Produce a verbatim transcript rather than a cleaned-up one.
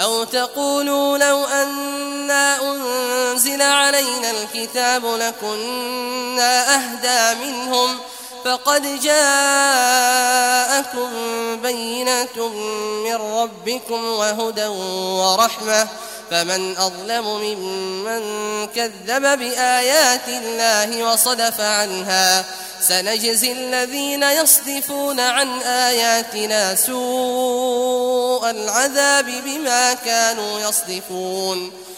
أو تقولوا لو أنا أنزل علينا الكتاب لكنا أهدى منهم فقد جاءكم بينة من ربكم وهدى ورحمة فمن أظلم ممن كذب بآيات الله وصدف عنها سنجزي الذين يصدفون عن آياتنا سوء العذاب بما كانوا يصدفون